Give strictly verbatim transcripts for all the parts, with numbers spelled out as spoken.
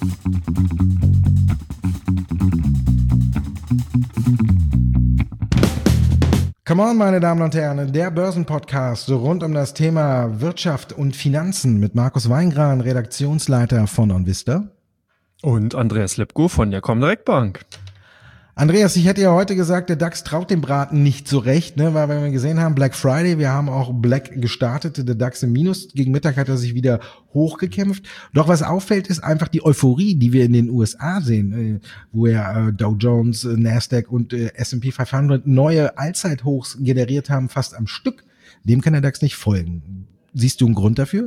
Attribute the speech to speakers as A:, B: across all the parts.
A: Come on, meine Damen und Herren, der Börsenpodcast rund um das Thema Wirtschaft und Finanzen mit Markus Weingran, Redaktionsleiter von OnVista.
B: Und Andreas Lipko von der Comdirect Bank.
A: Andreas, ich hätte ja heute gesagt, der DAX traut dem Braten nicht so recht, ne, weil wir gesehen haben, Black Friday, wir haben auch Black gestartet, der DAX im Minus, gegen Mittag hat er sich wieder hochgekämpft. Doch was auffällt, ist einfach die Euphorie, die wir in den U S A sehen, wo ja Dow Jones, Nasdaq und S and P fünfhundert neue Allzeithochs generiert haben, fast am Stück. Dem kann der DAX nicht folgen. Siehst du einen Grund dafür?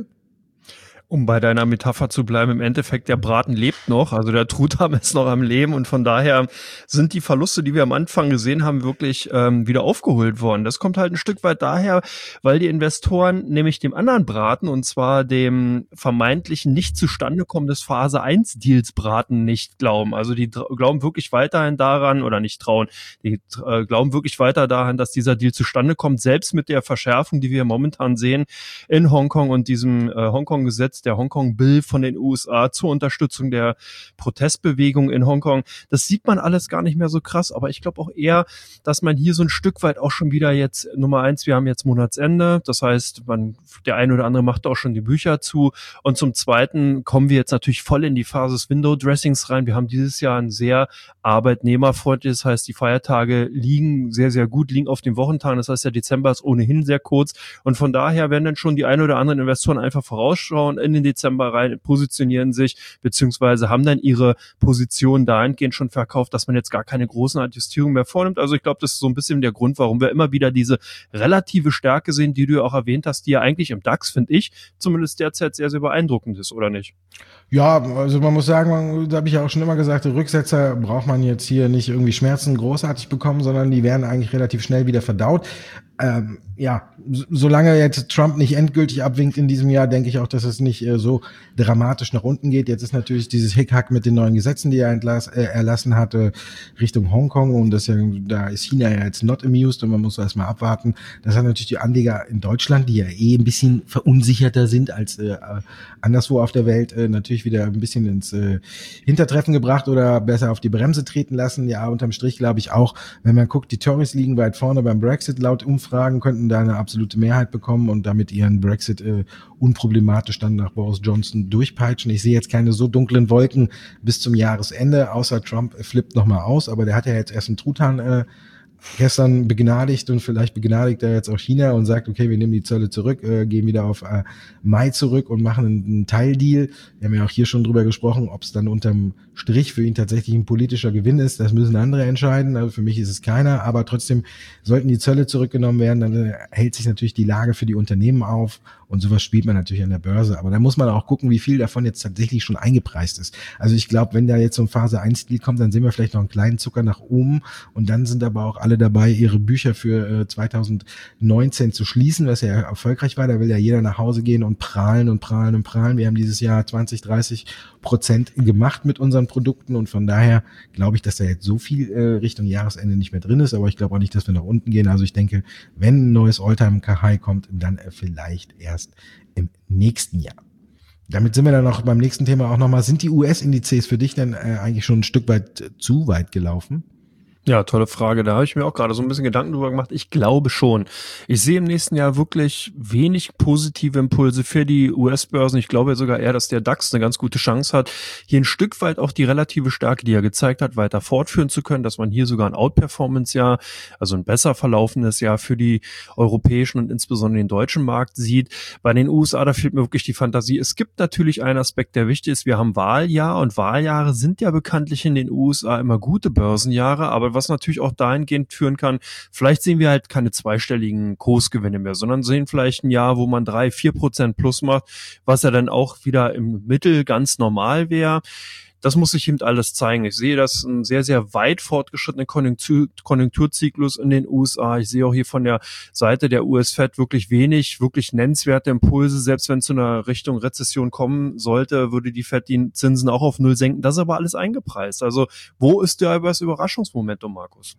B: Um bei deiner Metapher zu bleiben, im Endeffekt, der Braten lebt noch, also der Truthahn ist noch am Leben und von daher sind die Verluste, die wir am Anfang gesehen haben, wirklich ähm, wieder aufgeholt worden. Das kommt halt ein Stück weit daher, weil die Investoren nämlich dem anderen Braten, und zwar dem vermeintlichen nicht zustande kommen des Phase eins Deals Braten nicht glauben. Also die tra- glauben wirklich weiterhin daran, oder nicht trauen, die äh, glauben wirklich weiter daran, dass dieser Deal zustande kommt, selbst mit der Verschärfung, die wir momentan sehen in Hongkong und diesem äh, Hongkong-Gesetz, der Hongkong-Bill von den U S A zur Unterstützung der Protestbewegung in Hongkong. Das sieht man alles gar nicht mehr so krass, aber ich glaube auch eher, dass man hier so ein Stück weit auch schon wieder jetzt, Nummer eins, wir haben jetzt Monatsende, das heißt, man, der eine oder andere macht auch schon die Bücher zu und zum Zweiten kommen wir jetzt natürlich voll in die Phase des Window-Dressings rein. Wir haben dieses Jahr ein sehr arbeitnehmerfreundliches, das heißt, die Feiertage liegen sehr, sehr gut, liegen auf den Wochentagen, das heißt, der Dezember ist ohnehin sehr kurz und von daher werden dann schon die ein oder anderen Investoren einfach vorausschauen in den Dezember rein, positionieren sich, beziehungsweise haben dann ihre Position dahingehend schon verkauft, dass man jetzt gar keine großen Adjustierungen mehr vornimmt. Also ich glaube, das ist so ein bisschen der Grund, warum wir immer wieder diese relative Stärke sehen, die du ja auch erwähnt hast, die ja eigentlich im DAX, finde ich, zumindest derzeit sehr, sehr beeindruckend ist, oder nicht?
A: Ja, also man muss sagen, man, da habe ich ja auch schon immer gesagt, die Rücksetzer braucht man jetzt hier nicht irgendwie Schmerzen großartig bekommen, sondern die werden eigentlich relativ schnell wieder verdaut. Ähm, ja, so, solange jetzt Trump nicht endgültig abwinkt in diesem Jahr, denke ich auch, dass es nicht äh, so dramatisch nach unten geht. Jetzt ist natürlich dieses Hickhack mit den neuen Gesetzen, die er entlass, äh, erlassen hatte, Richtung Hongkong und das ja, da ist China ja jetzt not amused und man muss erstmal abwarten. Das hat natürlich die Anleger in Deutschland, die ja eh ein bisschen verunsicherter sind als äh, anderswo auf der Welt, äh, natürlich wieder ein bisschen ins äh, Hintertreffen gebracht oder besser auf die Bremse treten lassen. Ja, unterm Strich glaube ich auch, wenn man guckt, die Tories liegen weit vorne beim Brexit laut Umfragen, könnten da eine absolute Mehrheit bekommen und damit ihren Brexit äh, unproblematisch dann nach Boris Johnson durchpeitschen. Ich sehe jetzt keine so dunklen Wolken bis zum Jahresende, außer Trump flippt nochmal aus, aber der hat ja jetzt erst einen Truthahn äh, gestern begnadigt und vielleicht begnadigt er jetzt auch China und sagt, okay, wir nehmen die Zölle zurück, äh, gehen wieder auf äh, Mai zurück und machen einen, einen Teildeal. Wir haben ja auch hier schon drüber gesprochen, ob es dann unterm Strich für ihn tatsächlich ein politischer Gewinn ist. Das müssen andere entscheiden. Also für mich ist es keiner, aber trotzdem sollten die Zölle zurückgenommen werden, dann äh, hält sich natürlich die Lage für die Unternehmen auf und sowas spielt man natürlich an der Börse. Aber da muss man auch gucken, wie viel davon jetzt tatsächlich schon eingepreist ist. Also ich glaube, wenn da jetzt so ein Phase eins Deal kommt, dann sehen wir vielleicht noch einen kleinen Zucker nach oben und dann sind aber auch alle dabei, ihre Bücher für äh, zwanzig neunzehn zu schließen, was ja erfolgreich war. Da will ja jeder nach Hause gehen und prahlen und prahlen und prahlen. Wir haben dieses Jahr zwanzig, dreißig Prozent gemacht mit unseren Produkten und von daher glaube ich, dass da jetzt so viel äh, Richtung Jahresende nicht mehr drin ist, aber ich glaube auch nicht, dass wir nach unten gehen. Also ich denke, wenn ein neues All-Time-High kommt, dann äh, vielleicht erst im nächsten Jahr. Damit sind wir dann noch beim nächsten Thema auch nochmal. Sind die U S-Indizes für dich denn äh, eigentlich schon ein Stück weit äh, zu weit gelaufen?
B: Ja, tolle Frage. Da habe ich mir auch gerade so ein bisschen Gedanken drüber gemacht. Ich glaube schon. Ich sehe im nächsten Jahr wirklich wenig positive Impulse für die U S-Börsen. Ich glaube sogar eher, dass der DAX eine ganz gute Chance hat, hier ein Stück weit auch die relative Stärke, die er gezeigt hat, weiter fortführen zu können, dass man hier sogar ein Outperformance-Jahr, also ein besser verlaufendes Jahr für die europäischen und insbesondere den deutschen Markt sieht. Bei den U S A, da fehlt mir wirklich die Fantasie. Es gibt natürlich einen Aspekt, der wichtig ist. Wir haben Wahljahr und Wahljahre sind ja bekanntlich in den U S A immer gute Börsenjahre, aber was natürlich auch dahingehend führen kann, vielleicht sehen wir halt keine zweistelligen Kursgewinne mehr, sondern sehen vielleicht ein Jahr, wo man drei, vier Prozent plus macht, was ja dann auch wieder im Mittel ganz normal wäre. Das muss sich eben alles zeigen. Ich sehe das ein sehr, sehr weit fortgeschrittenen Konjunktur, Konjunkturzyklus in den U S A. Ich sehe auch hier von der Seite der U S-Fed wirklich wenig, wirklich nennenswerte Impulse. Selbst wenn es zu einer Richtung Rezession kommen sollte, würde die Fed die Zinsen auch auf Null senken. Das ist aber alles eingepreist. Also wo ist da das Überraschungsmomentum, Markus?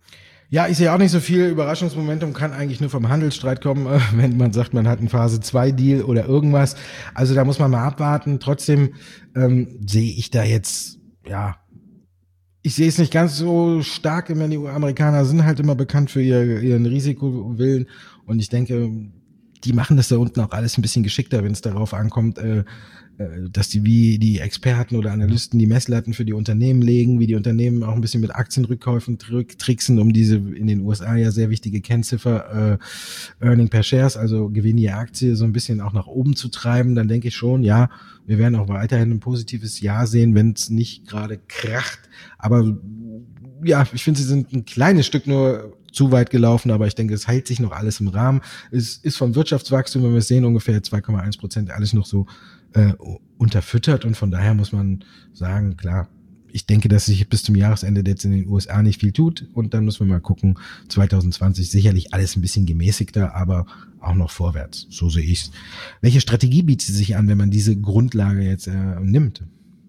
A: Ja, ich sehe auch nicht so viel. Überraschungsmomentum kann eigentlich nur vom Handelsstreit kommen, äh, wenn man sagt, man hat einen Phase zwei Deal oder irgendwas. Also da muss man mal abwarten. Trotzdem ähm, sehe ich da jetzt, ja, ich sehe es nicht ganz so stark. Immer die Amerikaner sind halt immer bekannt für ihr, ihren Risikowillen. Und ich denke, die machen das da unten auch alles ein bisschen geschickter, wenn es darauf ankommt, äh, dass die wie die Experten oder Analysten die Messlatten für die Unternehmen legen, wie die Unternehmen auch ein bisschen mit Aktienrückkäufen tricksen, um diese in den U S A ja sehr wichtige Kennziffer äh, Earning per Shares, also Gewinn je Aktie, so ein bisschen auch nach oben zu treiben, dann denke ich schon, ja, wir werden auch weiterhin ein positives Jahr sehen, wenn es nicht gerade kracht. Aber ja, ich finde, sie sind ein kleines Stück nur zu weit gelaufen, aber ich denke, es hält sich noch alles im Rahmen. Es ist vom Wirtschaftswachstum, wenn wir es sehen, ungefähr zwei Komma eins Prozent, alles noch so äh, unterfüttert und von daher muss man sagen, klar, ich denke, dass sich bis zum Jahresende jetzt in den U S A nicht viel tut und dann müssen wir mal gucken, zwanzig zwanzig sicherlich alles ein bisschen gemäßigter, aber auch noch vorwärts, so sehe ich's. Welche Strategie bietet sich an, wenn man diese Grundlage jetzt äh, nimmt?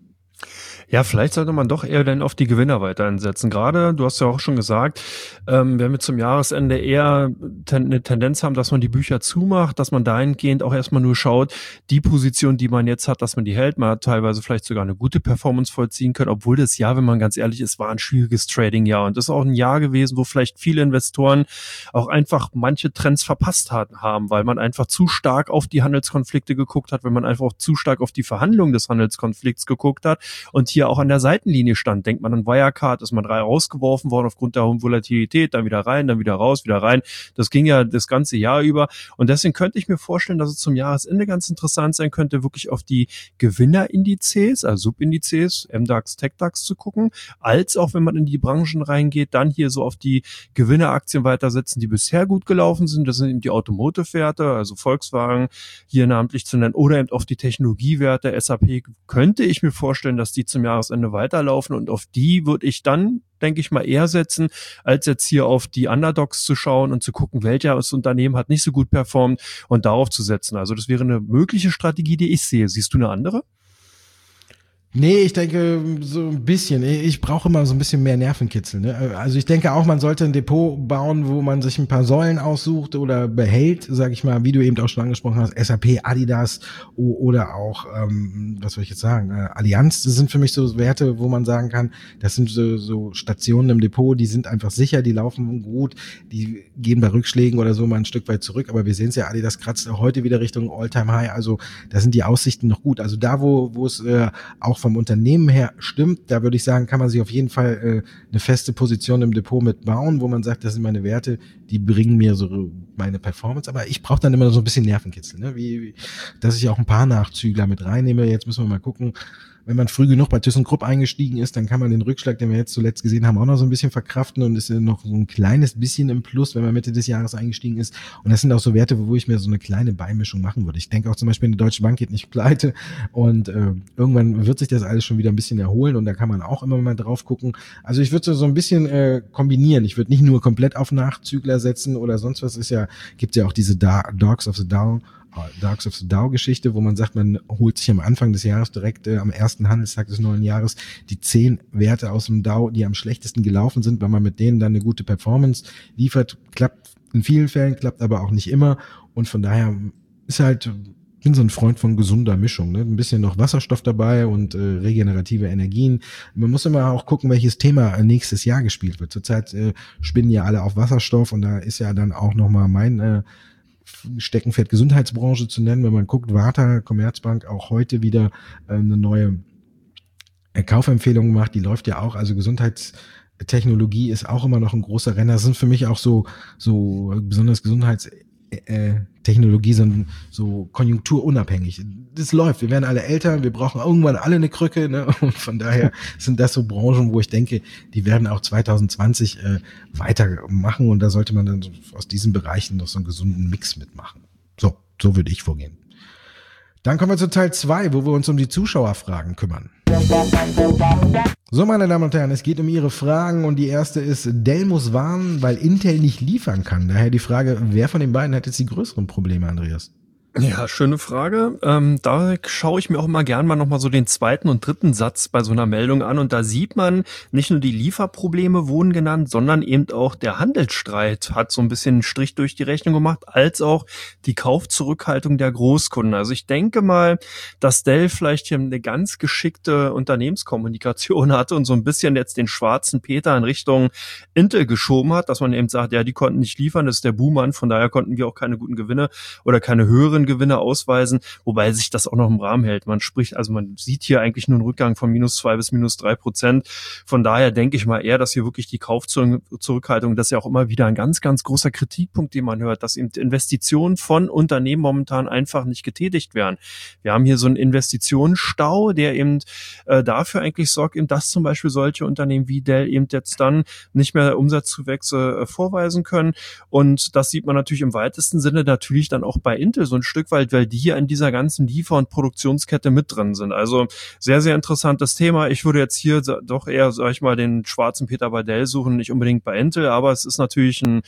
B: Ja, vielleicht sollte man doch eher dann auf die Gewinner weiter einsetzen. Gerade, du hast ja auch schon gesagt, ähm, wenn wir zum Jahresende eher ten, eine Tendenz haben, dass man die Bücher zumacht, dass man dahingehend auch erstmal nur schaut, die Position, die man jetzt hat, dass man die hält. Man hat teilweise vielleicht sogar eine gute Performance vollziehen können, obwohl das Jahr, wenn man ganz ehrlich ist, war ein schwieriges Trading-Jahr. Und das ist auch ein Jahr gewesen, wo vielleicht viele Investoren auch einfach manche Trends verpasst haben, weil man einfach zu stark auf die Handelskonflikte geguckt hat, wenn man einfach auch zu stark auf die Verhandlungen des Handelskonflikts geguckt hat und hier auch an der Seitenlinie stand. Denkt man an Wirecard, ist man drei rausgeworfen worden aufgrund der hohen Volatilität, dann wieder rein, dann wieder raus, wieder rein. Das ging ja das ganze Jahr über. Und deswegen könnte ich mir vorstellen, dass es zum Jahresende ganz interessant sein könnte, wirklich auf die Gewinnerindizes, also Subindizes, M DAX, TechDAX zu gucken, als auch, wenn man in die Branchen reingeht, dann hier so auf die Gewinneraktien weitersetzen, die bisher gut gelaufen sind. Das sind eben die Automotive-Werte, also Volkswagen hier namentlich zu nennen, oder eben auf die Technologiewerte, S A P, könnte ich mir vorstellen, dass die zum Jahresende weiterlaufen und auf die würde ich dann, denke ich mal, eher setzen, als jetzt hier auf die Underdogs zu schauen und zu gucken, welches Unternehmen hat nicht so gut performt und darauf zu setzen. Also das wäre eine mögliche Strategie, die ich sehe. Siehst du eine andere?
A: Nee, ich denke so ein bisschen. Ich brauche immer so ein bisschen mehr Nervenkitzel. Ne? Also ich denke auch, man sollte ein Depot bauen, wo man sich ein paar Säulen aussucht oder behält, sage ich mal, wie du eben auch schon angesprochen hast, S A P, Adidas oder auch, ähm, was soll ich jetzt sagen, äh, Allianz. Das sind für mich so Werte, wo man sagen kann, das sind so, so Stationen im Depot, die sind einfach sicher, die laufen gut, die gehen bei Rückschlägen oder so mal ein Stück weit zurück. Aber wir sehen es ja, Adidas kratzt auch heute wieder Richtung All-Time-High. Also da sind die Aussichten noch gut. Also da, wo wo es äh, auch vom Unternehmen her stimmt, da würde ich sagen, kann man sich auf jeden Fall äh, eine feste Position im Depot mit bauen, wo man sagt, das sind meine Werte, die bringen mir so meine Performance, aber ich brauche dann immer so ein bisschen Nervenkitzel, ne? wie, wie dass ich auch ein paar Nachzügler mit reinnehme. Jetzt müssen wir mal gucken, wenn man früh genug bei ThyssenKrupp eingestiegen ist, dann kann man den Rückschlag, den wir jetzt zuletzt gesehen haben, auch noch so ein bisschen verkraften und ist noch so ein kleines bisschen im Plus, wenn man Mitte des Jahres eingestiegen ist. Und das sind auch so Werte, wo ich mir so eine kleine Beimischung machen würde. Ich denke auch zum Beispiel, eine Deutsche Bank geht nicht pleite und äh, irgendwann wird sich das alles schon wieder ein bisschen erholen und da kann man auch immer mal drauf gucken. Also ich würde so, so ein bisschen äh, kombinieren. Ich würde nicht nur komplett auf Nachzügler setzen oder sonst was. Ist ja, gibt ja auch diese da- Dogs of the Dow, Dogs of the Dow-Geschichte, wo man sagt, man holt sich am Anfang des Jahres direkt äh, am ersten Handelstag des neuen Jahres die zehn Werte aus dem Dow, die am schlechtesten gelaufen sind, weil man mit denen dann eine gute Performance liefert. Klappt in vielen Fällen, klappt aber auch nicht immer und von daher ist halt, ich bin so ein Freund von gesunder Mischung, ne? Ein bisschen noch Wasserstoff dabei und äh, regenerative Energien. Man muss immer auch gucken, welches Thema nächstes Jahr gespielt wird. Zurzeit äh, spinnen ja alle auf Wasserstoff und da ist ja dann auch nochmal mein äh, Steckenpferd Gesundheitsbranche zu nennen. Wenn man guckt, Warta, Commerzbank, auch heute wieder äh, eine neue äh, Kaufempfehlung gemacht, die läuft ja auch, also Gesundheitstechnologie ist auch immer noch ein großer Renner. Das sind für mich auch so, so besonders Gesundheits Äh, Technologie sind so konjunkturunabhängig. Das läuft. Wir werden alle älter, wir brauchen irgendwann alle eine Krücke, ne? Und von daher sind das so Branchen, wo ich denke, die werden auch zwanzig zwanzig äh, weitermachen und da sollte man dann so aus diesen Bereichen noch so einen gesunden Mix mitmachen. So, so würde ich vorgehen. Dann kommen wir zu Teil zwei, wo wir uns um die Zuschauerfragen kümmern. So, meine Damen und Herren, es geht um Ihre Fragen und die erste ist, Dell muss warnen, weil Intel nicht liefern kann. Daher die Frage, wer von den beiden hat jetzt die größeren Probleme, Andreas?
B: Ja, schöne Frage. Ähm, da schaue ich mir auch immer gern mal nochmal so den zweiten und dritten Satz bei so einer Meldung an. Und da sieht man, nicht nur die Lieferprobleme wurden genannt, sondern eben auch der Handelsstreit hat so ein bisschen einen Strich durch die Rechnung gemacht, als auch die Kaufzurückhaltung der Großkunden. Also ich denke mal, dass Dell vielleicht hier eine ganz geschickte Unternehmenskommunikation hatte und so ein bisschen jetzt den schwarzen Peter in Richtung Intel geschoben hat, dass man eben sagt, ja, die konnten nicht liefern, das ist der Buhmann, von daher konnten wir auch keine guten Gewinne oder keine höheren Gewinne ausweisen, wobei sich das auch noch im Rahmen hält. Man spricht, also man sieht hier eigentlich nur einen Rückgang von minus zwei bis minus drei Prozent. Von daher denke ich mal eher, dass hier wirklich die Kaufzurückhaltung, das ist ja auch immer wieder ein ganz, ganz großer Kritikpunkt, den man hört, dass eben Investitionen von Unternehmen momentan einfach nicht getätigt werden. Wir haben hier so einen Investitionsstau, der eben äh, dafür eigentlich sorgt, eben, dass zum Beispiel solche Unternehmen wie Dell eben jetzt dann nicht mehr Umsatzzuwächse äh, vorweisen können. Und das sieht man natürlich im weitesten Sinne natürlich dann auch bei Intel so ein Stück weit, weil die hier in dieser ganzen Liefer- und Produktionskette mit drin sind. Also sehr, sehr interessantes Thema. Ich würde jetzt hier doch eher, sag ich mal, den schwarzen Peter bei Dell suchen, nicht unbedingt bei Intel, aber es ist natürlich ein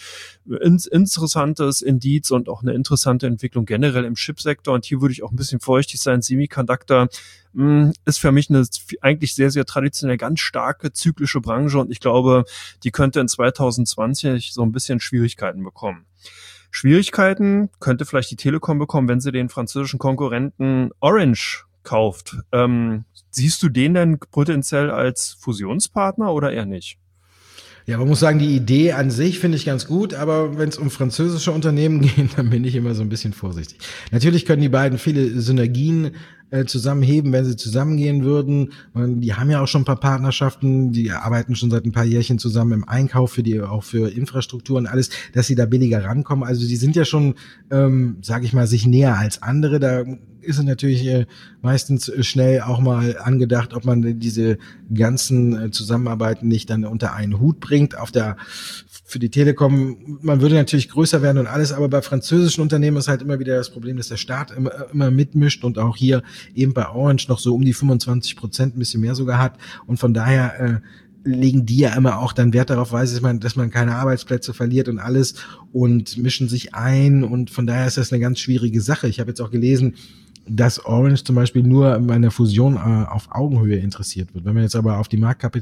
B: interessantes Indiz und auch eine interessante Entwicklung generell im Chipsektor. Und hier würde ich auch ein bisschen vorsichtig sein. Semiconductor ist für mich eine eigentlich sehr, sehr traditionell ganz starke zyklische Branche und ich glaube, die könnte in zwanzig zwanzig so ein bisschen Schwierigkeiten bekommen. Schwierigkeiten könnte vielleicht die Telekom bekommen, wenn sie den französischen Konkurrenten Orange kauft. Ähm, siehst du den denn potenziell als Fusionspartner oder eher nicht?
A: Ja, man muss sagen, die Idee an sich finde ich ganz gut, aber wenn es um französische Unternehmen geht, dann bin ich immer so ein bisschen vorsichtig. Natürlich können die beiden viele Synergien äh, zusammenheben, wenn sie zusammengehen würden. Und die haben ja auch schon ein paar Partnerschaften, die arbeiten schon seit ein paar Jährchen zusammen im Einkauf für die, auch für Infrastruktur und alles, dass sie da billiger rankommen. Also die sind ja schon, ähm, sage ich mal, sich näher als andere. Da ist es natürlich äh, meistens schnell auch mal angedacht, ob man diese ganzen äh, Zusammenarbeiten nicht dann unter einen Hut bringt. Auf der für die Telekom, man würde natürlich größer werden und alles, aber bei französischen Unternehmen ist halt immer wieder das Problem, dass der Staat immer, immer mitmischt und auch hier eben bei Orange noch so um die fünfundzwanzig Prozent, ein bisschen mehr sogar hat. Und von daher äh, legen die ja immer auch dann Wert darauf, weiß ich, dass man keine Arbeitsplätze verliert und alles und mischen sich ein. Und von daher ist das eine ganz schwierige Sache. Ich habe jetzt auch gelesen, dass Orange zum Beispiel nur bei einer Fusion äh, auf Augenhöhe interessiert wird. Wenn man jetzt aber auf die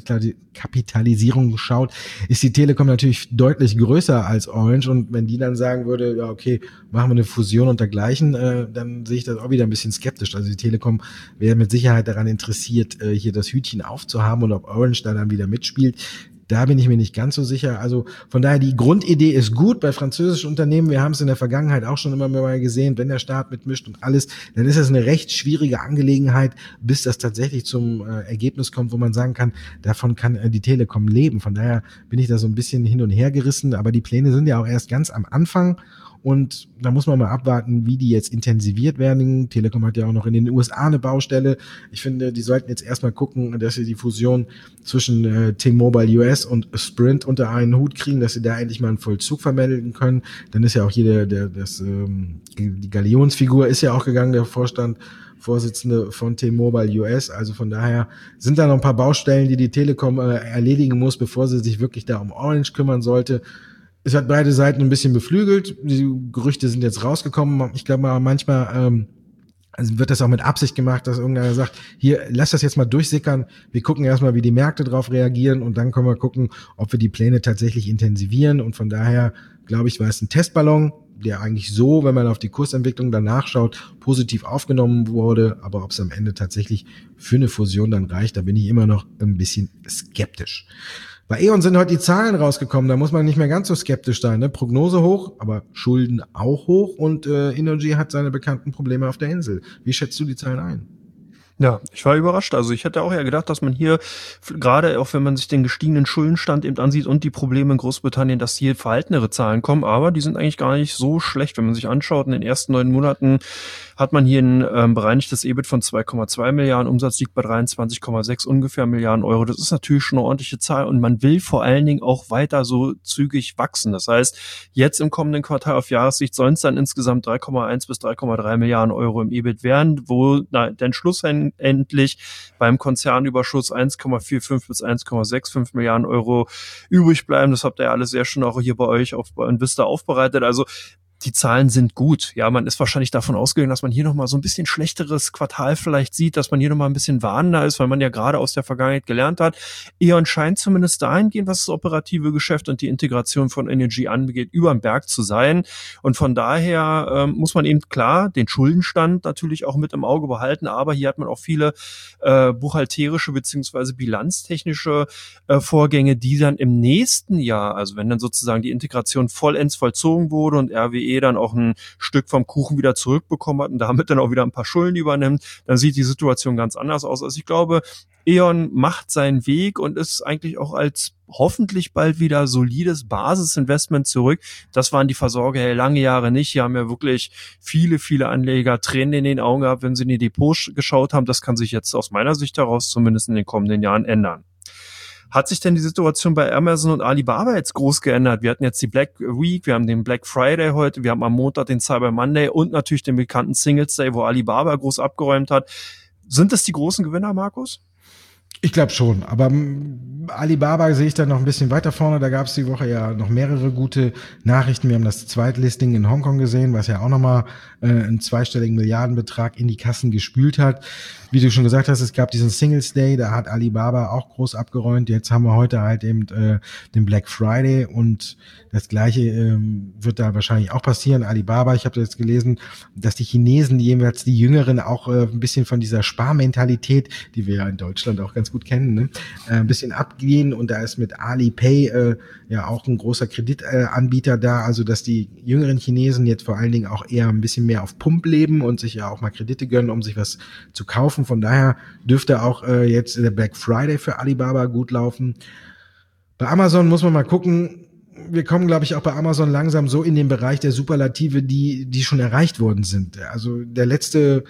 A: Marktkapitalisierung schaut, ist die Telekom natürlich deutlich größer als Orange und wenn die dann sagen würde, ja okay, machen wir eine Fusion und dergleichen, äh, dann sehe ich das auch wieder ein bisschen skeptisch. Also die Telekom wäre mit Sicherheit daran interessiert, äh, hier das Hütchen aufzuhaben und ob Orange da dann wieder mitspielt. Da bin ich mir nicht ganz so sicher. Also von daher, die Grundidee ist gut bei französischen Unternehmen. Wir haben es in der Vergangenheit auch schon immer mal gesehen, wenn der Staat mitmischt und alles, dann ist das eine recht schwierige Angelegenheit, bis das tatsächlich zum äh, Ergebnis kommt, wo man sagen kann, davon kann äh, die Telekom leben. Von daher bin ich da so ein bisschen hin und her gerissen. Aber die Pläne sind ja auch erst ganz am Anfang. Und da muss man mal abwarten, wie die jetzt intensiviert werden. Telekom hat ja auch noch in den U S A eine Baustelle. Ich finde, die sollten jetzt erstmal gucken, dass sie die Fusion zwischen äh, T-Mobile U S und Sprint unter einen Hut kriegen, dass sie da endlich mal einen Vollzug vermelden können. Dann ist ja auch hier der, der, das, ähm, die Galionsfigur ist ja auch gegangen, der Vorstand, Vorsitzende von T-Mobile U S. Also von daher sind da noch ein paar Baustellen, die die Telekom äh, erledigen muss, bevor sie sich wirklich da um Orange kümmern sollte. Es hat beide Seiten ein bisschen beflügelt. Die Gerüchte sind jetzt rausgekommen. Ich glaube mal, manchmal ähm, also wird das auch mit Absicht gemacht, dass irgendeiner sagt, hier, lass das jetzt mal durchsickern. Wir gucken erstmal, wie die Märkte drauf reagieren und dann können wir gucken, ob wir die Pläne tatsächlich intensivieren. Und von daher, glaube ich, war es ein Testballon, der eigentlich so, wenn man auf die Kursentwicklung danach schaut, positiv aufgenommen wurde. Aber ob es am Ende tatsächlich für eine Fusion dann reicht, da bin ich immer noch ein bisschen skeptisch. Bei E.ON sind heute die Zahlen rausgekommen, da muss man nicht mehr ganz so skeptisch sein. Ne? Prognose hoch, aber Schulden auch hoch und äh, Innogy hat seine bekannten Probleme auf der Insel. Wie schätzt du die Zahlen ein?
B: Ja, ich war überrascht. Also ich hätte auch eher gedacht, dass man hier, gerade auch wenn man sich den gestiegenen Schuldenstand eben ansieht und die Probleme in Großbritannien, dass hier verhaltenere Zahlen kommen, aber die sind eigentlich gar nicht so schlecht. Wenn man sich anschaut, in den ersten neun Monaten hat man hier ein ähm, bereinigtes E B I T von zwei Komma zwei Milliarden, Umsatz liegt bei dreiundzwanzig Komma sechs ungefähr Milliarden Euro. Das ist natürlich schon eine ordentliche Zahl und man will vor allen Dingen auch weiter so zügig wachsen. Das heißt, jetzt im kommenden Quartal auf Jahressicht sollen es dann insgesamt drei Komma eins bis drei Komma drei Milliarden Euro im E B I T werden, wo na, den Schluss endlich beim Konzernüberschuss eins Komma fünfundvierzig bis eins Komma fünfundsechzig Milliarden Euro übrig bleiben. Das habt ihr ja alles sehr schön auch hier bei euch auf bei Invista aufbereitet. Also die Zahlen sind gut. Ja, man ist wahrscheinlich davon ausgegangen, dass man hier nochmal so ein bisschen schlechteres Quartal vielleicht sieht, dass man hier nochmal ein bisschen warnender ist, weil man ja gerade aus der Vergangenheit gelernt hat. E.ON scheint zumindest dahingehend, was das operative Geschäft und die Integration von Energy angeht, über den Berg zu sein. Und von daher ähm, muss man eben klar den Schuldenstand natürlich auch mit im Auge behalten, aber hier hat man auch viele äh, buchhalterische beziehungsweise bilanztechnische äh, Vorgänge, die dann im nächsten Jahr, also wenn dann sozusagen die Integration vollends vollzogen wurde und R W E dann auch ein Stück vom Kuchen wieder zurückbekommen hat und damit dann auch wieder ein paar Schulden übernimmt, dann sieht die Situation ganz anders aus. Also ich glaube, E.ON macht seinen Weg und ist eigentlich auch als hoffentlich bald wieder solides Basisinvestment zurück. Das waren die Versorger ja lange Jahre nicht. Hier haben ja wirklich viele, viele Anleger Tränen in den Augen gehabt, wenn sie in die Depots geschaut haben. Das kann sich jetzt aus meiner Sicht heraus zumindest in den kommenden Jahren ändern. Hat sich denn die Situation bei Amazon und Alibaba jetzt groß geändert? Wir hatten jetzt die Black Week, wir haben den Black Friday heute, wir haben am Montag den Cyber Monday und natürlich den bekannten Singles Day, wo Alibaba groß abgeräumt hat. Sind das die großen Gewinner, Markus?
A: Ich glaube schon, aber Alibaba sehe ich dann noch ein bisschen weiter vorne. Da gab es die Woche ja noch mehrere gute Nachrichten. Wir haben das Zweitlisting in Hongkong gesehen, was ja auch nochmal äh, einen zweistelligen Milliardenbetrag in die Kassen gespült hat. Wie du schon gesagt hast, es gab diesen Singles Day, da hat Alibaba auch groß abgeräumt. Jetzt haben wir heute halt eben äh, den Black Friday und das Gleiche ähm, wird da wahrscheinlich auch passieren. Alibaba, ich habe jetzt gelesen, dass die Chinesen, jeweils die Jüngeren, auch äh, ein bisschen von dieser Sparmentalität, die wir ja in Deutschland auch ganz gut kennen, ne, äh, ein bisschen abgehen. Und da ist mit Alipay äh, ja auch ein großer Kreditanbieter äh, da, also dass die jüngeren Chinesen jetzt vor allen Dingen auch eher ein bisschen mehr auf Pump leben und sich ja auch mal Kredite gönnen, um sich was zu kaufen. Von daher dürfte auch äh, jetzt der Black Friday für Alibaba gut laufen. Bei Amazon muss man mal gucken. Wir kommen, glaube ich, auch bei Amazon langsam so in den Bereich der Superlative, die die schon erreicht worden sind. Also der letzte,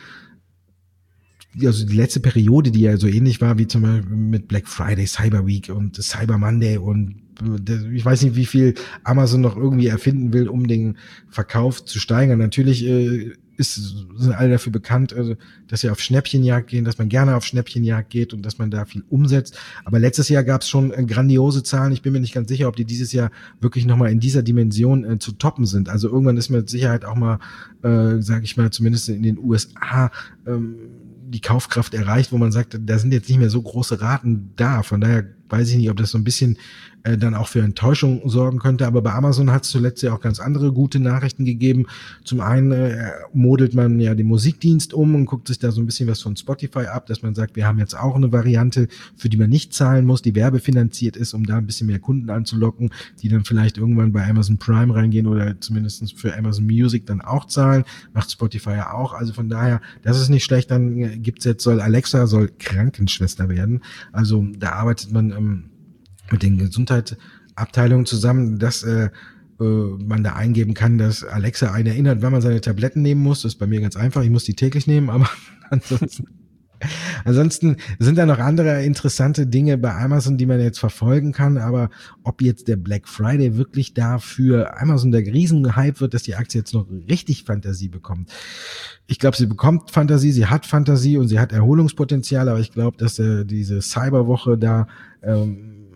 A: also die letzte Periode, die ja so ähnlich war wie zum Beispiel mit Black Friday, Cyber Week und Cyber Monday und ich weiß nicht, wie viel Amazon noch irgendwie erfinden will, um den Verkauf zu steigern. Natürlich äh, ist, sind alle dafür bekannt, also, dass sie auf Schnäppchenjagd gehen, dass man gerne auf Schnäppchenjagd geht und dass man da viel umsetzt. Aber letztes Jahr gab es schon äh, grandiose Zahlen. Ich bin mir nicht ganz sicher, ob die dieses Jahr wirklich nochmal in dieser Dimension äh, zu toppen sind. Also irgendwann ist mit Sicherheit auch mal, äh, sage ich mal, zumindest in den U S A ähm, die Kaufkraft erreicht, wo man sagt, da sind jetzt nicht mehr so große Raten da. Von daher weiß ich nicht, ob das so ein bisschen äh, dann auch für Enttäuschung sorgen könnte. Aber bei Amazon hat es zuletzt ja auch ganz andere gute Nachrichten gegeben. Zum einen äh, modelt man ja den Musikdienst um und guckt sich da so ein bisschen was von Spotify ab, dass man sagt, wir haben jetzt auch eine Variante, für die man nicht zahlen muss, die werbefinanziert ist, um da ein bisschen mehr Kunden anzulocken, die dann vielleicht irgendwann bei Amazon Prime reingehen oder zumindest für Amazon Music dann auch zahlen. Macht Spotify ja auch. Also von daher, das ist nicht schlecht. Dann gibt's jetzt, soll Alexa soll Krankenschwester werden. Also da arbeitet man ähm, mit den Gesundheitsabteilungen zusammen, dass äh, äh, man da eingeben kann, dass Alexa einen erinnert, wann man seine Tabletten nehmen muss. Das ist bei mir ganz einfach. Ich muss die täglich nehmen, aber ansonsten Ansonsten sind da noch andere interessante Dinge bei Amazon, die man jetzt verfolgen kann, aber ob jetzt der Black Friday wirklich dafür Amazon der Riesenhype wird, dass die Aktie jetzt noch richtig Fantasie bekommt. Ich glaube, sie bekommt Fantasie, sie hat Fantasie und sie hat Erholungspotenzial, aber ich glaube, dass äh, diese Cyberwoche da, ähm,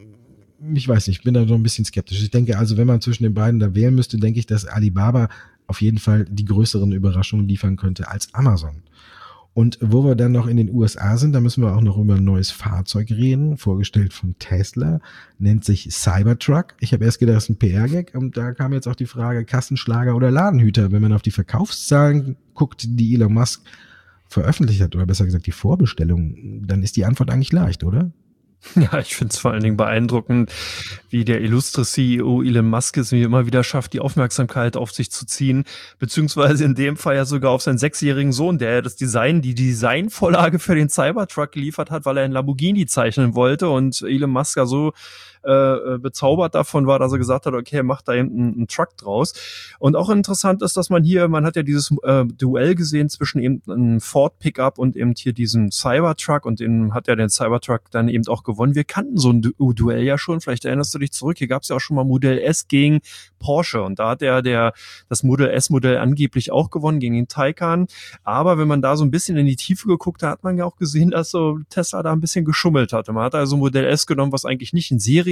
A: ich weiß nicht, ich bin da so ein bisschen skeptisch. Ich denke also, wenn man zwischen den beiden da wählen müsste, denke ich, dass Alibaba auf jeden Fall die größeren Überraschungen liefern könnte als Amazon. Und wo wir dann noch in den U S A sind, da müssen wir auch noch über ein neues Fahrzeug reden, vorgestellt von Tesla, nennt sich Cybertruck. Ich habe erst gedacht, das ist ein P R-Gag und da kam jetzt auch die Frage, Kassenschlager oder Ladenhüter. Wenn man auf die Verkaufszahlen guckt, die Elon Musk veröffentlicht hat, oder besser gesagt die Vorbestellung, dann ist die Antwort eigentlich leicht, oder?
B: Ja, ich finde es vor allen Dingen beeindruckend, wie der illustre C E O Elon Musk es wie immer wieder schafft, die Aufmerksamkeit auf sich zu ziehen, beziehungsweise in dem Fall ja sogar auf seinen sechsjährigen Sohn, der das Design, die Designvorlage für den Cybertruck geliefert hat, weil er einen Lamborghini zeichnen wollte und Elon Musk ja so äh, bezaubert davon war, dass er gesagt hat, okay, macht da eben einen, einen Truck draus. Und auch interessant ist, dass man hier, man hat ja dieses äh, Duell gesehen zwischen eben einem Ford Pickup und eben hier diesem Cybertruck und den hat ja den Cybertruck dann eben auch gewonnen. Wir kannten so ein du Duell ja schon, vielleicht erinnerst du dich zurück, hier gab es ja auch schon mal Modell S gegen Porsche und da hat der, der das Modell S-Modell angeblich auch gewonnen gegen den Taycan, aber wenn man da so ein bisschen in die Tiefe geguckt hat, hat man ja auch gesehen, dass so Tesla da ein bisschen geschummelt hatte. Man hat also Modell S genommen, was eigentlich nicht in Serie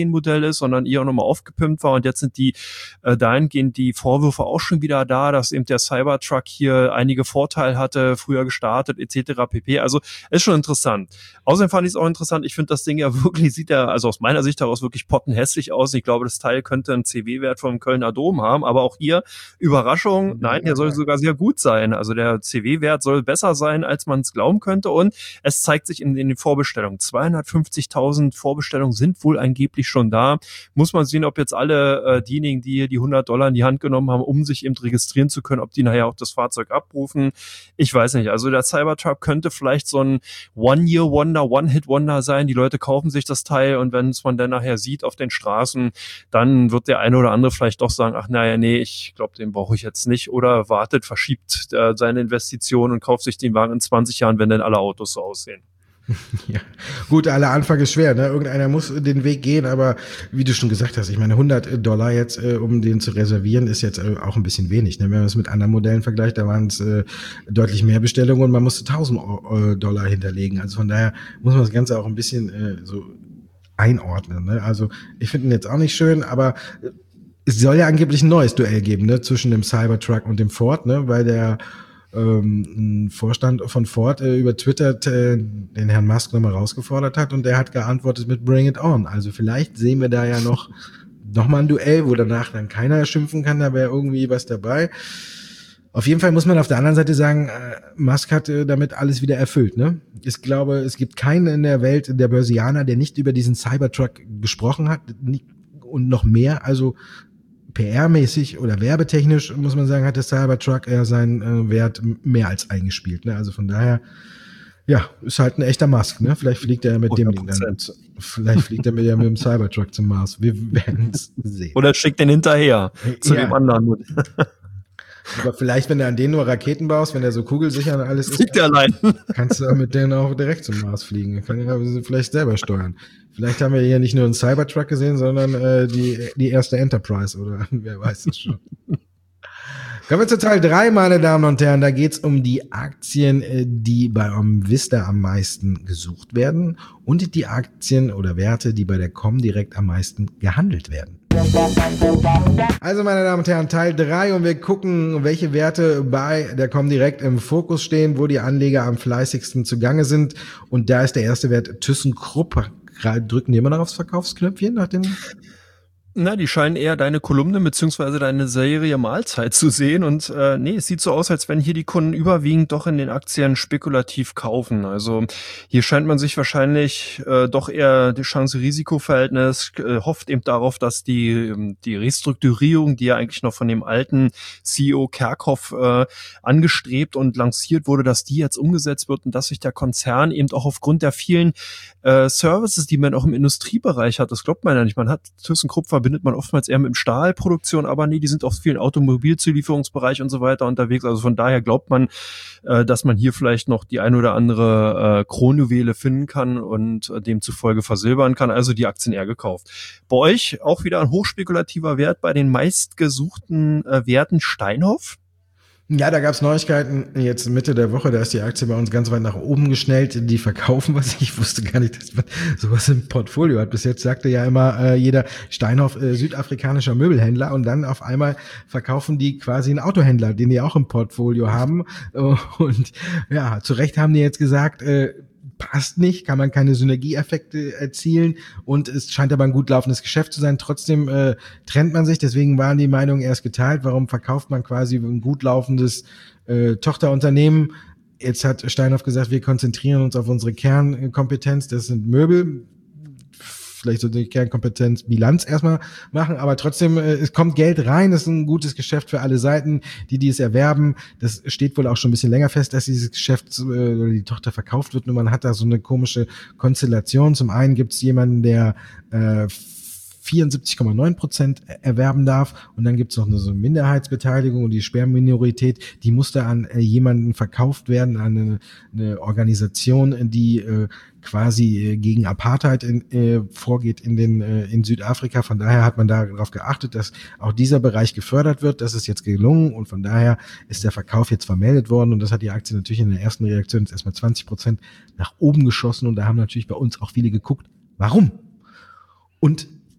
B: Serienmodell ist, sondern eher nochmal aufgepimpt war und jetzt sind die äh, dahingehend die Vorwürfe auch schon wieder da, dass eben der Cybertruck hier einige Vorteile hatte, früher gestartet et cetera pp. Also ist schon interessant. Außerdem fand ich es auch interessant, ich finde das Ding ja wirklich, sieht ja also aus meiner Sicht heraus wirklich pottenhässlich aus. Ich glaube, das Teil könnte einen C W-Wert vom Kölner Dom haben, aber auch hier Überraschung, nein, der soll sogar sehr gut sein. Also der C W-Wert soll besser sein, als man es glauben könnte und es zeigt sich in, in den Vorbestellungen. zweihundertfünfzigtausend Vorbestellungen sind wohl angeblich schon da. Muss man sehen, ob jetzt alle äh, diejenigen, die hier die hundert Dollar in die Hand genommen haben, um sich eben registrieren zu können, ob die nachher auch das Fahrzeug abrufen. Ich weiß nicht. Also der Cybertruck könnte vielleicht so ein One-Year-Wonder, One-Hit-Wonder sein. Die Leute kaufen sich das Teil und wenn es man dann nachher sieht auf den Straßen, dann wird der eine oder andere vielleicht doch sagen, ach naja, nee, ich glaube, den brauche ich jetzt nicht oder wartet, verschiebt äh, seine Investition und kauft sich den Wagen in zwanzig Jahren, wenn dann alle Autos so aussehen.
A: Ja, gut, aller Anfang ist schwer, ne? Irgendeiner muss den Weg gehen, aber wie du schon gesagt hast, ich meine, hundert Dollar jetzt, äh, um den zu reservieren, ist jetzt äh, auch ein bisschen wenig, ne? Wenn man es mit anderen Modellen vergleicht, da waren es äh, deutlich mehr Bestellungen und man musste tausend Dollar hinterlegen. Also von daher muss man das Ganze auch ein bisschen äh, so einordnen, ne? Also ich finde ihn jetzt auch nicht schön, aber es soll ja angeblich ein neues Duell geben, ne? Zwischen dem Cybertruck und dem Ford, ne? Weil der ein Vorstand von Ford äh, über Twitter äh, den Herrn Musk nochmal rausgefordert hat und der hat geantwortet mit Bring it on. Also vielleicht sehen wir da ja noch noch mal ein Duell, wo danach dann keiner schimpfen kann, da wäre irgendwie was dabei. Auf jeden Fall muss man auf der anderen Seite sagen, äh, Musk hat äh, damit alles wieder erfüllt. Ne? Ich glaube, es gibt keinen in der Welt, der Börsianer, der nicht über diesen Cybertruck gesprochen hat nicht, und noch mehr, also P R-mäßig oder werbetechnisch, muss man sagen, hat der Cybertruck ja seinen äh, Wert mehr als eingespielt. Ne? Also von daher, ja, ist halt ein echter Musk. Ne? Vielleicht fliegt er mit hundert Prozent. Dem Ding dann. Vielleicht fliegt er mit, ja, mit dem Cybertruck zum Mars. Wir werden es sehen.
B: Oder schickt den hinterher zu ja. dem anderen.
A: Aber vielleicht, wenn du an den nur Raketen baust, wenn der so kugelsicher und alles
B: fliegt ist, allein.
A: kannst du mit denen auch direkt zum Mars fliegen. Kann ja vielleicht selber steuern. Vielleicht haben wir hier nicht nur einen Cybertruck gesehen, sondern äh, die die erste Enterprise oder wer weiß es schon. Kommen wir zu Teil drei, meine Damen und Herren. Da geht's um die Aktien, die bei Vista am meisten gesucht werden und die Aktien oder Werte, die bei der Comdirect am meisten gehandelt werden. Also, meine Damen und Herren, Teil drei und wir gucken, welche Werte bei der Comdirect im Fokus stehen, wo die Anleger am fleißigsten zugange sind. Und da ist der erste Wert ThyssenKrupp. Drücken die immer noch aufs Verkaufsknöpfchen nach den...
B: Na, die scheinen eher deine Kolumne beziehungsweise deine Serie Mahlzeit zu sehen und äh, nee, es sieht so aus, als wenn hier die Kunden überwiegend doch in den Aktien spekulativ kaufen. Also hier scheint man sich wahrscheinlich äh, doch eher die Chance-Risiko-Verhältnis äh, hofft eben darauf, dass die die Restrukturierung, die ja eigentlich noch von dem alten C E O Kerkhoff äh, angestrebt und lanciert wurde, dass die jetzt umgesetzt wird und dass sich der Konzern eben auch aufgrund der vielen äh, Services, die man auch im Industriebereich hat, das glaubt man ja nicht, man hat ThyssenKrupp verbindet man oftmals eher mit dem Stahlproduktion, aber nee, die sind auf vielen Automobilzulieferungsbereich und so weiter unterwegs. Also von daher glaubt man, äh, dass man hier vielleicht noch die ein oder andere äh, Kronjuwele finden kann und äh, demzufolge versilbern kann. Also die Aktien eher gekauft. Bei euch auch wieder ein hochspekulativer Wert bei den meistgesuchten äh, Werten Steinhoff.
A: Ja, da gab's Neuigkeiten jetzt Mitte der Woche, da ist die Aktie bei uns ganz weit nach oben geschnellt. Die verkaufen was. Ich wusste gar nicht, dass man sowas im Portfolio hat. Bis jetzt sagte ja immer äh, jeder Steinhoff äh, südafrikanischer Möbelhändler und dann auf einmal verkaufen die quasi einen Autohändler, den die auch im Portfolio haben. Und ja, zu Recht haben die jetzt gesagt, äh, passt nicht, kann man keine Synergieeffekte erzielen und es scheint aber ein gut laufendes Geschäft zu sein. Trotzdem äh, trennt man sich, deswegen waren die Meinungen erst geteilt. Warum verkauft man quasi ein gut laufendes äh, Tochterunternehmen? Jetzt hat Steinhoff gesagt, wir konzentrieren uns auf unsere Kernkompetenz, das sind Möbel. Vielleicht so die Kernkompetenz Bilanz erstmal machen, aber trotzdem, äh, es kommt Geld rein, das ist ein gutes Geschäft für alle Seiten, die, die es erwerben. Das steht wohl auch schon ein bisschen länger fest, dass dieses Geschäft äh, oder die Tochter verkauft wird. Nur man hat da so eine komische Konstellation. Zum einen gibt es jemanden, der äh, vierundsiebzig Komma neun Prozent erwerben darf und dann gibt es noch eine so Minderheitsbeteiligung und die Sperrminorität, die musste an äh, jemanden verkauft werden, an eine, eine Organisation, die äh, quasi äh, gegen Apartheid in, äh, vorgeht in den äh, in Südafrika. Von daher hat man darauf geachtet, dass auch dieser Bereich gefördert wird. Das ist jetzt gelungen und von daher ist der Verkauf jetzt vermeldet worden und das hat die Aktie natürlich in der ersten Reaktion jetzt erstmal zwanzig Prozent nach oben geschossen und da haben natürlich bei uns auch viele geguckt, warum? Und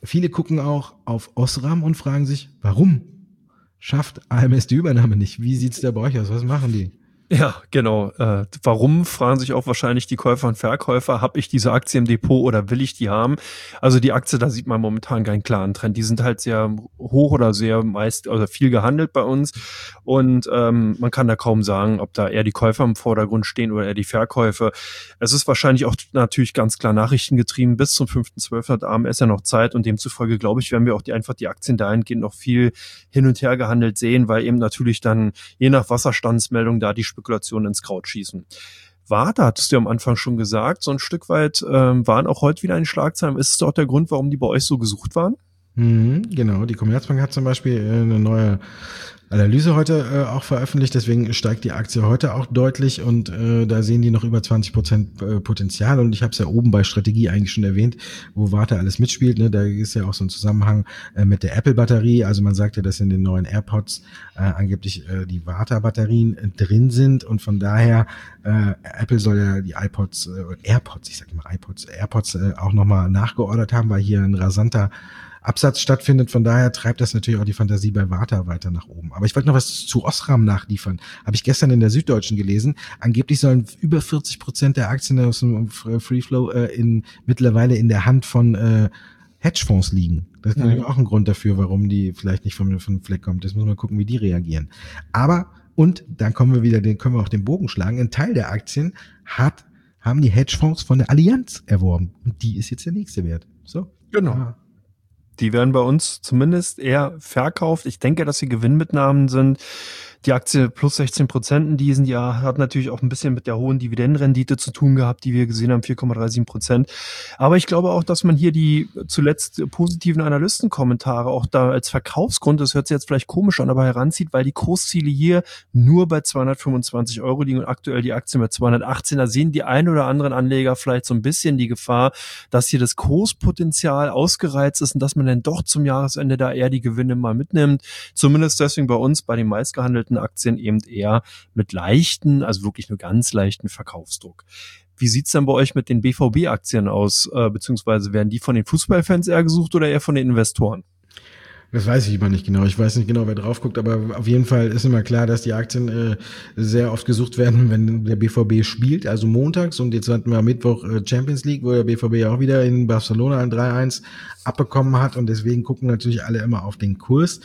A: viele gucken auch auf Osram und fragen sich, warum schafft A M S die Übernahme nicht? Wie sieht's da bei euch aus? Was machen die?
B: Ja, genau. Äh, warum, fragen sich auch wahrscheinlich die Käufer und Verkäufer. Habe ich diese Aktie im Depot oder will ich die haben? Also die Aktie, da sieht man momentan keinen klaren Trend. Die sind halt sehr hoch oder sehr meist oder viel gehandelt bei uns. Und ähm, man kann da kaum sagen, ob da eher die Käufer im Vordergrund stehen oder eher die Verkäufer. Es ist wahrscheinlich auch natürlich ganz klar nachrichtengetrieben. Bis zum fünften zwölften hat A M S ja noch Zeit. Und demzufolge, glaube ich, werden wir auch die, einfach die Aktien dahingehend noch viel hin und her gehandelt sehen, weil eben natürlich dann je nach Wasserstandsmeldung da die Spekulationen ins Kraut schießen. Warta, hattest du ja am Anfang schon gesagt, so ein Stück weit ähm, waren auch heute wieder in Schlagzeilen. Ist es auch der Grund, warum die bei euch so gesucht waren?
A: Mhm, genau, die Commerzbank hat zum Beispiel eine neue Analyse heute äh, auch veröffentlicht, deswegen steigt die Aktie heute auch deutlich und äh, da sehen die noch über zwanzig Prozent äh, Potenzial und ich habe es ja oben bei Strategie eigentlich schon erwähnt, wo Warta alles mitspielt, ne? Da ist ja auch so ein Zusammenhang äh, mit der Apple-Batterie, also man sagt ja, dass in den neuen AirPods äh, angeblich äh, die Warta-Batterien äh, drin sind und von daher äh, Apple soll ja die iPods, äh, AirPods, ich sage immer iPods, AirPods äh, auch nochmal nachgeordert haben, weil hier ein rasanter Absatz stattfindet. Von daher treibt das natürlich auch die Fantasie bei Warta weiter nach oben. Aber ich wollte noch was zu Osram nachliefern. Habe ich gestern in der Süddeutschen gelesen. Angeblich sollen über vierzig Prozent der Aktien aus dem Free Flow äh, in, mittlerweile in der Hand von äh, Hedgefonds liegen. Das ist natürlich mhm. auch ein Grund dafür, warum die vielleicht nicht vom, vom Fleck kommt. Jetzt muss man gucken, wie die reagieren. Aber, und dann kommen wir wieder, den können wir auch den Bogen schlagen. Ein Teil der Aktien hat, haben die Hedgefonds von der Allianz erworben. Und die ist jetzt der nächste Wert. So.
B: Genau. Ja. Die werden bei uns zumindest eher verkauft. Ich denke, dass sie Gewinnmitnahmen sind. Die Aktie plus sechzehn Prozent in diesem Jahr hat natürlich auch ein bisschen mit der hohen Dividendenrendite zu tun gehabt, die wir gesehen haben, vier Komma siebenunddreißig Prozent. Aber ich glaube auch, dass man hier die zuletzt positiven Analystenkommentare auch da als Verkaufsgrund, das hört sich jetzt vielleicht komisch an, aber heranzieht, weil die Kursziele hier nur bei zweihundertfünfundzwanzig Euro liegen und aktuell die Aktie bei zweihundertachtzehn. Da sehen die ein oder anderen Anleger vielleicht so ein bisschen die Gefahr, dass hier das Kurspotenzial ausgereizt ist und dass man dann doch zum Jahresende da eher die Gewinne mal mitnimmt. Zumindest deswegen bei uns, bei den meistgehandelten Aktien eben eher mit leichten, also wirklich nur ganz leichten Verkaufsdruck. Wie sieht's denn bei euch mit den B V B-Aktien aus, äh, beziehungsweise werden die von den Fußballfans eher gesucht oder eher von den Investoren?
A: Das weiß ich immer nicht genau. Ich weiß nicht genau, wer drauf guckt, aber auf jeden Fall ist immer klar, dass die Aktien äh, sehr oft gesucht werden, wenn der B V B spielt, also montags. Und jetzt hatten wir am Mittwoch äh, Champions League, wo der B V B auch wieder in Barcelona ein drei eins abbekommen hat. Und deswegen gucken natürlich alle immer auf den Kurs.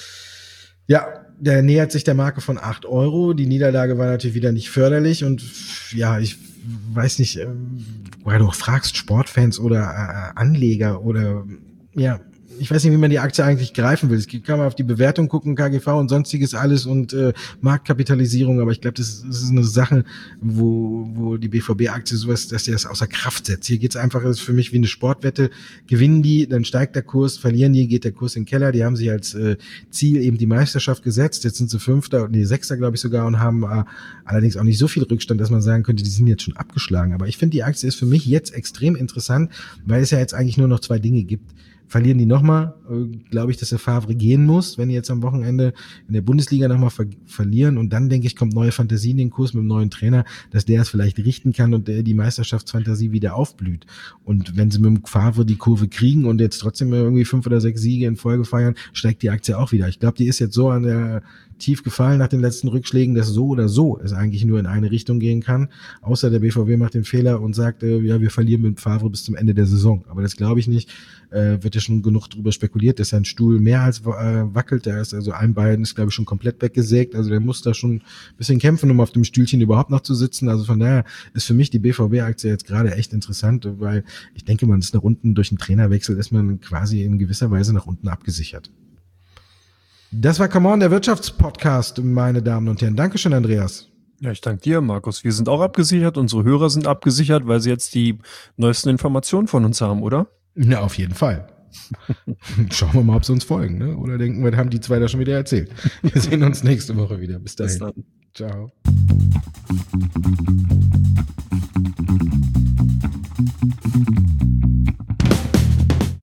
A: Ja, der nähert sich der Marke von acht Euro. Die Niederlage war natürlich wieder nicht förderlich. Und ja, ich weiß nicht, äh, woher du auch fragst, Sportfans oder äh, Anleger oder ja, ich weiß nicht, wie man die Aktie eigentlich greifen will. Es kann man auf die Bewertung gucken, K G V und sonstiges alles und äh, Marktkapitalisierung, aber ich glaube, das, das ist eine Sache, wo wo die B V B-Aktie sowas, dass die das außer Kraft setzt. Hier geht's einfach, das ist für mich wie eine Sportwette. Gewinnen die, dann steigt der Kurs, verlieren die, geht der Kurs in den Keller. Die haben sich als äh, Ziel eben die Meisterschaft gesetzt. Jetzt sind sie Fünfter, nee, Sechster, glaube ich sogar, und haben äh, allerdings auch nicht so viel Rückstand, dass man sagen könnte, die sind jetzt schon abgeschlagen. Aber ich finde, die Aktie ist für mich jetzt extrem interessant, weil es ja jetzt eigentlich nur noch zwei Dinge gibt. Verlieren die nochmal, äh, glaube ich, dass der Favre gehen muss, wenn die jetzt am Wochenende in der Bundesliga nochmal ver- verlieren und dann, denke ich, kommt neue Fantasie in den Kurs mit dem neuen Trainer, dass der es vielleicht richten kann und der die Meisterschaftsfantasie wieder aufblüht. Und wenn sie mit dem Favre die Kurve kriegen und jetzt trotzdem irgendwie fünf oder sechs Siege in Folge feiern, steigt die Aktie auch wieder. Ich glaube, die ist jetzt so an der tief gefallen nach den letzten Rückschlägen, dass so oder so es eigentlich nur in eine Richtung gehen kann, außer der B V B macht den Fehler und sagt, äh, ja, wir verlieren mit Favre bis zum Ende der Saison. Aber das glaube ich nicht. Äh, wird ja schon genug drüber spekuliert, dass sein Stuhl mehr als äh, wackelt. Der ist also ein Bein ist, glaube ich, schon komplett weggesägt. Also der muss da schon ein bisschen kämpfen, um auf dem Stühlchen überhaupt noch zu sitzen. Also von daher ist für mich die B V B-Aktie jetzt gerade echt interessant, weil ich denke, man ist nach unten durch einen Trainerwechsel, ist man quasi in gewisser Weise nach unten abgesichert. Das war Come On, der Wirtschaftspodcast, meine Damen und Herren. Dankeschön, Andreas.
B: Ja, ich danke dir, Markus. Wir sind auch abgesichert, unsere Hörer sind abgesichert, weil sie jetzt die neuesten Informationen von uns haben, oder?
A: Na, auf jeden Fall. Schauen wir mal, ob sie uns folgen, ne? Oder denken wir, haben die zwei da schon wieder erzählt. Wir sehen uns nächste Woche wieder. Bis dahin.
B: Bis dann.
A: Ciao.